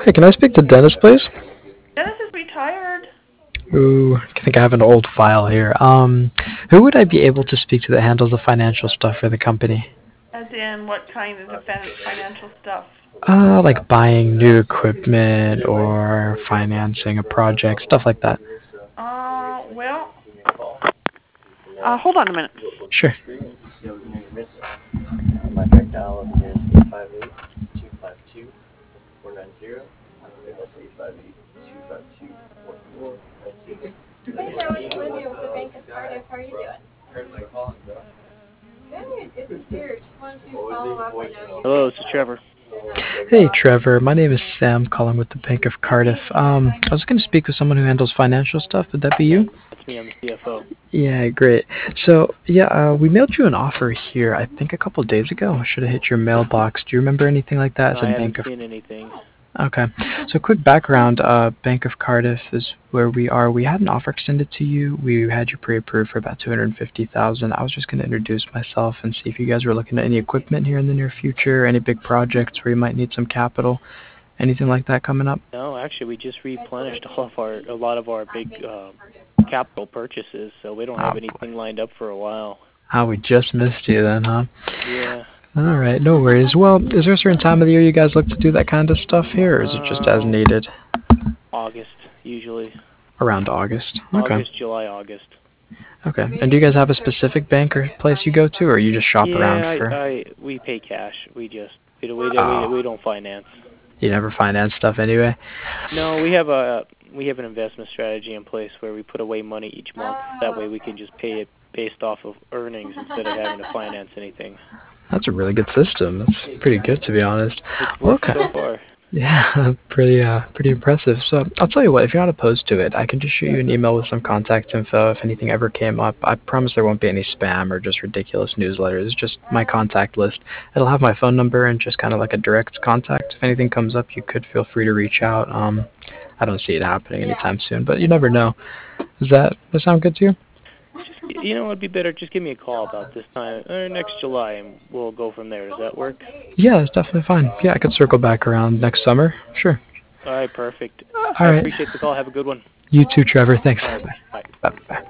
Hey, can I speak to Dennis, please? Dennis is retired. Ooh, I think I have an old file here. Who would I be able to speak to that handles the financial stuff for the company? As in, what kind of financial stuff? Like buying new equipment or financing a project, stuff like that. Well, hold on a minute. Sure. Hey there, it's Olivia with the Bank of Cardiff. How are you doing? Good, good to hear. Just wanted to follow up. I know you Hello, guys this is Trevor. Hey, Trevor. My name is Sam, calling with the Bank of Cardiff. I was going to speak with someone who handles financial stuff. Would that be you? That's me. I'm the CFO. Yeah, great. So, yeah, we mailed you an offer here, I think a couple of days ago. I should have hit your mailbox. Do you remember anything like that? No, It's I a haven't Bank of... seen anything. Okay. So quick background, Bank of Cardiff is where we are. We had an offer extended to you. We had you pre-approved for about $250,000. I was just going to introduce myself and see if you guys were looking at any equipment here in the near future, any big projects where you might need some capital, anything like that coming up. No, actually, we just replenished a lot of our big capital purchases, so we don't have anything lined up for a while. We just missed you then, huh? Yeah. All right, no worries. Well, is there a certain time of the year you guys look to do that kind of stuff here, or is it just as needed? August, usually. Around August. Okay. August, July, August. Okay. And do you guys have a specific bank or place you go to, or you just shop around for? We pay cash. We don't finance. You never finance stuff anyway? No, we have an investment strategy in place where we put away money each month. That way we can just pay it based off of earnings instead of having to finance anything. That's a really good system. That's pretty good, to be honest. It's worked so far. Yeah, pretty impressive. So I'll tell you what, if you're not opposed to it, I can just shoot you an email with some contact info if anything ever came up. I promise there won't be any spam or just ridiculous newsletters. It's just my contact list. It'll have my phone number and just kind of like a direct contact. If anything comes up, you could feel free to reach out. I don't see it happening anytime soon, but you never know. Does that sound good to you? It'd be better. Just give me a call about this time or next July, and we'll go from there. Does that work? Yeah, that's definitely fine. Yeah, I could circle back around next summer. Sure. All right, perfect. All I right. appreciate the call. Have a good one. You too, Trevor. Thanks. All right, bye. Bye. Bye.